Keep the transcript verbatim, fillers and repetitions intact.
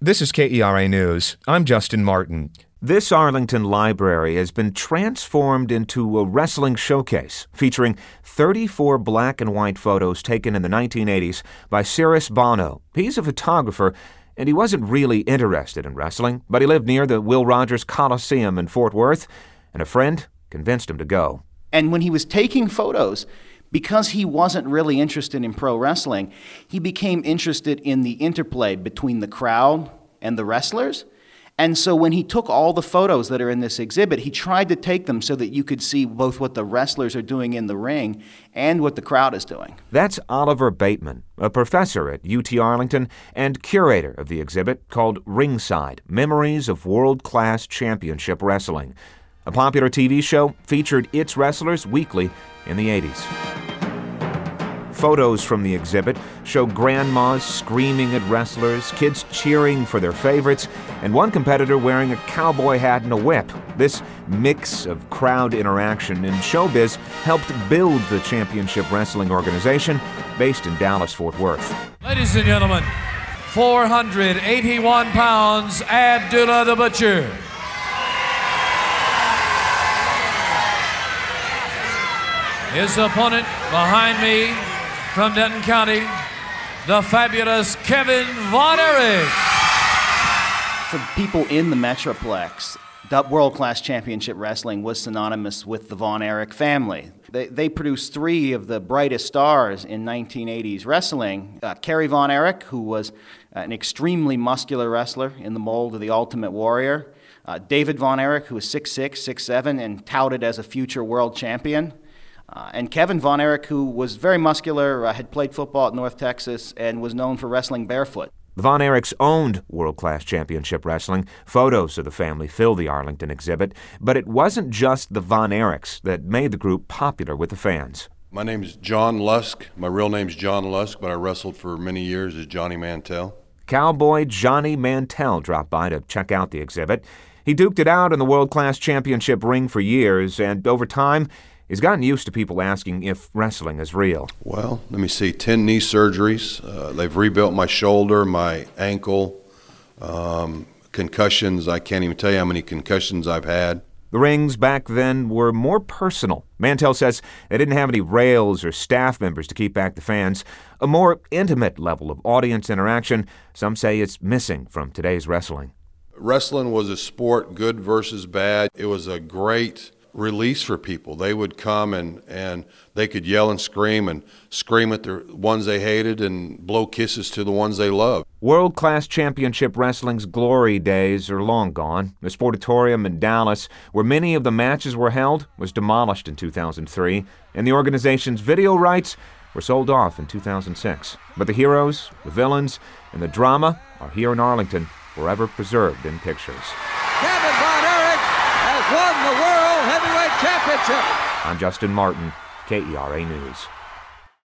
This is K E R A News. I'm Justin Martin. This Arlington library has been transformed into a wrestling showcase featuring thirty-four black and white photos taken in the nineteen eighties by Cyrus Bono. He's a photographer, and he wasn't really interested in wrestling, but he lived near the Will Rogers Coliseum in Fort Worth, and a friend convinced him to go. And when he was taking photos, because he wasn't really interested in pro wrestling, he became interested in the interplay between the crowd and the wrestlers. And so when he took all the photos that are in this exhibit, he tried to take them so that you could see both what the wrestlers are doing in the ring and what the crowd is doing. That's Oliver Bateman, a professor at U T Arlington and curator of the exhibit called Ringside: Memories of World-Class Championship Wrestling. A popular T V show featured its wrestlers weekly in the eighties. Photos from the exhibit show grandmas screaming at wrestlers, kids cheering for their favorites, and one competitor wearing a cowboy hat and a whip. This mix of crowd interaction and showbiz helped build the Championship Wrestling organization based in Dallas-Fort Worth. Ladies and gentlemen, four hundred eighty-one pounds, Abdullah the Butcher. His opponent behind me, from Denton County, the fabulous Kevin Von Erich. For people in the Metroplex, the World-Class Championship Wrestling was synonymous with the Von Erich family. They, they produced three of the brightest stars in nineteen eighties wrestling. Uh, Kerry Von Erich, who was an extremely muscular wrestler in the mold of the Ultimate Warrior. Uh, David Von Erich, who was six six, six seven, and touted as a future world champion. Uh, and Kevin Von Erich, who was very muscular, uh, had played football at North Texas, and was known for wrestling barefoot. The Von Erichs owned World-Class Championship Wrestling. Photos of the family fill the Arlington exhibit. But it wasn't just the Von Erichs that made the group popular with the fans. My name is John Lusk. My real name's John Lusk, but I wrestled for many years as Johnny Mantell. Cowboy Johnny Mantell dropped by to check out the exhibit. He duked it out in the World-Class Championship ring for years, and over time, he's gotten used to people asking if wrestling is real. Well, let me see, ten knee surgeries. Uh, they've rebuilt my shoulder, my ankle, um, concussions. I can't even tell you how many concussions I've had. The rings back then were more personal. Mantell says they didn't have any rails or staff members to keep back the fans. A more intimate level of audience interaction, some say it's missing from today's wrestling. Wrestling was a sport, good versus bad. It was a great release for people. They would come and, and they could yell and scream and scream at the ones they hated and blow kisses to the ones they loved. World-Class Championship Wrestling's glory days are long gone. The Sportatorium in Dallas, where many of the matches were held, was demolished in two thousand three, and the organization's video rights were sold off in two thousand six. But the heroes, the villains, and the drama are here in Arlington, forever preserved in pictures. Kevin Von Erich has won the World Heavyweight Championship. I'm Justin Martin, K E R A News.